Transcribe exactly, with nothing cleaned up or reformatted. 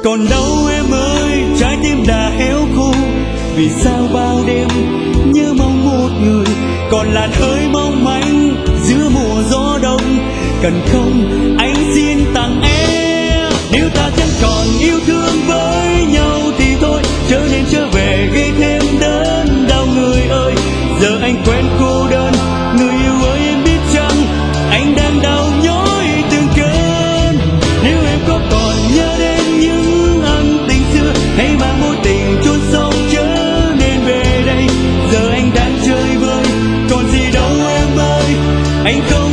còn đâu em ơi, trái tim đã héo khô. Vì sao bao đêm nhớ mong một người, còn làn hơi mong manh giữa mùa gió đông. Cần không anh xin tặng em, nếu ta chẳng còn yêu thương với nhau thì thôi, chớ nên trở về gây thêm đớn đau người ơi. Giờ anh quen cô đơn, người yêu ơi em biết chăng, anh đang đau nhói từng cơn. Nếu em có còn nhớ đến những ân tình xưa, hay mang mối tình chôn sâu chớ nên về đây. Giờ anh đang chơi vơi, còn gì đâu em ơi, anh không